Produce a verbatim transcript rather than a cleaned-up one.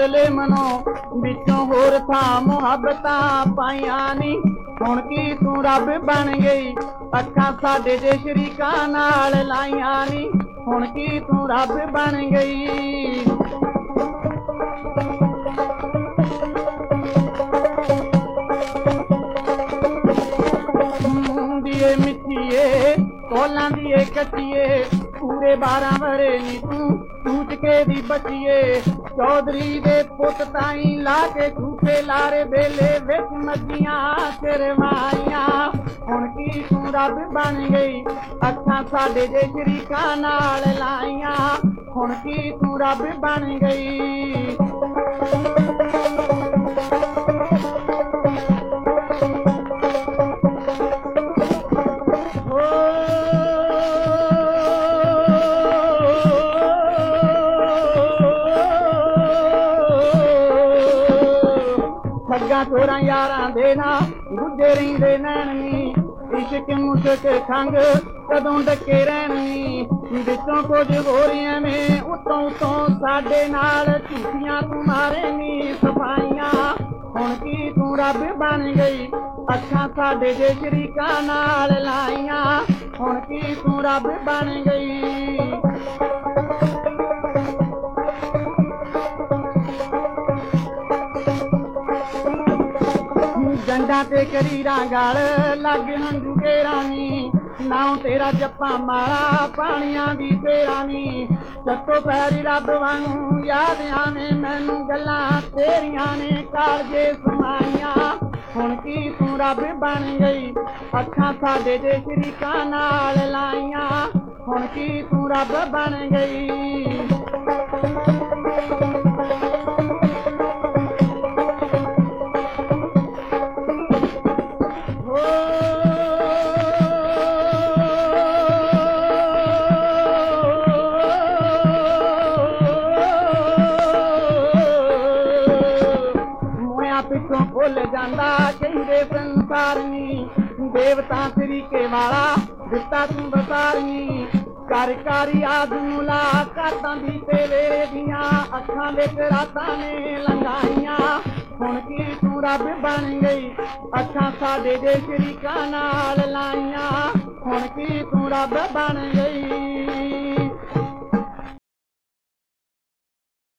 ਅੰਦਰਲੇ ਮਨੋਂ ਵਿੱਚੋਂ ਹੋਰ ਥਾਂ ਮੁਹੱਬਤਾਂ ਪਾਈਆਂ ਨੀ। ਹੁਣ ਕੀ ਤੂੰ ਰੱਬ ਬਣ ਗਈ, ਅੱਖਾਂ ਸਾਡੇ ਜੇ ਸ਼ਰੀਕਾਂ ਨਾਲ ਲਾਈਆਂ ਨੀ। ਹੁਣ ਕੀ ਤੂੰ ਰੱਬ ਬਣ ਗਈ। ਦੀਏ ਮਿੱਠੀਏ ਕੋਲਾਂ ਦੀਏ ਕੱਚੀਏ, ਪੂਰੇ ਬਾਰਾਂ ਵਰੇ ਨੀ ਤੂੰ ਚੂਚਕੇ ਦੀ ਬੱਚੀਏ। ਚੌਧਰੀ ਦੇ ਪੁੱਤ ਤਾਈਂ ਲਾ ਕੇ ਝੂਠੇ ਲਾਰੇ ਵੇਲੇ ਵਿੱਚ ਮੱਝੀਆਂ ਚਰਵਾਈਆਂ। ਹੁਣ ਕੀ ਤੂੰ ਰੱਬ ਬਣ ਗਈ, ਅੱਖਾਂ ਸਾਡੇ ਜੇ ਸ਼ਰੀਕਾਂ ਨਾਲ ਲਾਈਆਂ। ਹੁਣ ਕੀ ਤੂੰ ਰੱਬ ਬਣ ਗਈ। ਠੱਗਾਂ ਚੋਰਾਂ ਯਾਰਾਂ ਦੇ ਨਾ ਗੁੱਜੇ ਰਹਿੰਦੇ ਨੈਣ ਨੀ। ਇਸ਼ਕ ਮੁਸ਼ਕ ਖੰਗ ਕਦੋਂ ਡੱਕੇ ਰਹਿਣ ਨੀ। ਵਿੱਚੋਂ ਕੁਝ ਹੋਰ ਐਵੇਂ ਉੱਤੋਂ ਉੱਤੋਂ ਸਾਡੇ ਨਾਲ ਝੂਠੀਆਂ ਤੂੰ ਮਾਰੇ ਨੀ ਸਫਾਈਆਂ। ਹੁਣ ਕੀ ਤੂੰ ਰੱਬ ਬਣ ਗਈ, ਅੱਖਾਂ ਸਾਡੇ ਜੇ ਸ਼ਰੀਕਾਂ ਨਾਲ ਲਾਈਆਂ। ਹੁਣ ਕੀ ਤੂੰ ਰੱਬ ਬਣ ਗਈ। ਜੰਡਾਂ ਤੇ ਕਰੀਰਾਂ ਗਲ ਲੱਗ ਹੰਝੂ ਕੇਰਾਂ ਨੀ। ਨਾਉ ਤੇਰਾ ਜੱਪਾਂ ਮਾਰਾ ਪਾਣੀਆਂ ਦੀ ਤੇਰਾ ਨੀ। ਚੱਤੋ ਪੈਰੀ ਰੱਬ ਵਾਂਗੂ ਯਾਦ ਆਵੇਂ ਮੈਨੂੰ ਗੱਲਾਂ ਤੇਰੀਆਂ ਨੇ ਕਾਲਜੇ ਸਮਾਈਆਂ। ਹੁਣ ਕੀ ਤੂੰ ਰੱਬ ਬਣ ਗਈ, ਅੱਖਾਂ ਸਾਡੇ ਜੇ ਸ਼ਰੀਕਾਂ ਨਾਲ ਲਾਈਆਂ। ਹੁਣ ਕੀ ਤੂੰ ਰੱਬ ਬਣ ਗਈ। ਪਿੱਛੋਂ ਭੁੱਲ ਜਾਂਦਾ ਕਹਿੰਦੇ ਸੰਸਾਰ ਨੀ। ਦੇਵਤਾ ਤਰੀਕੇ ਵਾਲਾ ਦਿੱਤਾ ਤੂੰ ਬਸਾਰ ਨੀ। ਕਰ ਕਰ ਯਾਦ ਮੁਲਾਕਾਤਾਂ ਦੀ ਤੇਰੇ ਦੀਆਂ ਅੱਖਾਂ ਵਿੱਚ ਰਾਤਾਂ ਨੇ ਲੰਘਾਈਆਂ। ਹੁਣ ਕੀ ਤੂੰ ਰੱਬ ਬਣ ਗਈ, ਅੱਖਾਂ ਸਾਡੇ ਦੇ ਸ਼ਰੀਕਾਂ ਨਾਲ ਲਾਈਆਂ। ਹੁਣ ਕੀ ਤੂੰ ਰੱਬ ਬਣ ਗਈ।